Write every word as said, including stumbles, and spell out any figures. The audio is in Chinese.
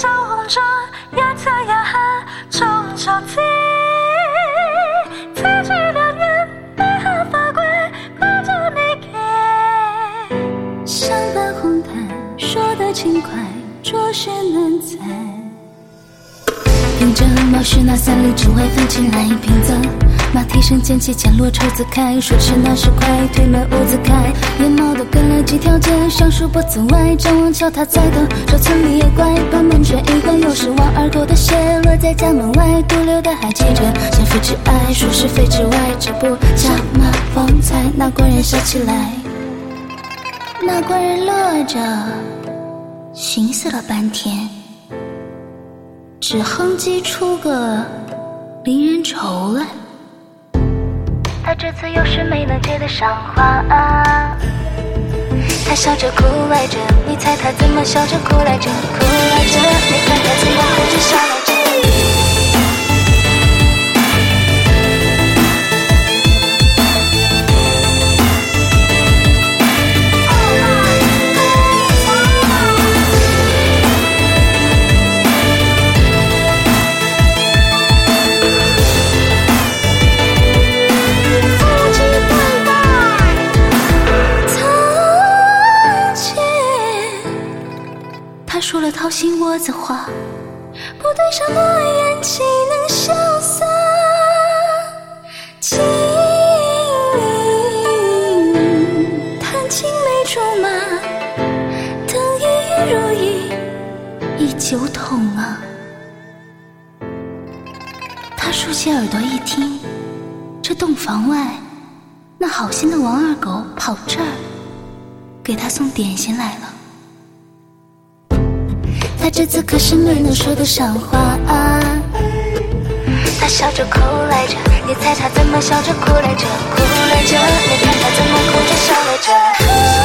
手红着，呀擦呀哈，中秋节，此去两年，悲寒发归，挂着你给。 想把红毯说得轻快，着实难猜。凭着毛是那三里之外翻起来瓶子，马蹄声溅起溅落抽子开，说是那时快，推门屋子开，眼毛都跟了几条街，上树脖子外，张望桥他在等，说村里也怪，把门转一关，又是王二狗的血落在家门外，独留的还记着先父之爱，说是非之外，这不下马旺财，那官人笑起来，那官人乐着，寻思了半天，只哼唧出个离人愁来。他这次又是没能接得上话啊，他笑着哭来着，你猜他怎么笑着哭来着？哭来着，你看他怎么哭着笑来着？他说了掏心窝子话，不对上诺言，岂能潇洒？情弹青梅竹马，等一遇如意，已久痛啊。他竖起耳朵一听，这洞房外，那好心的王二狗跑这儿，给他送点心来了。他这次可是没能说得上话啊，他笑着哭来着，你猜他怎么笑着哭来着？哭来着，你看他怎么哭着笑来着？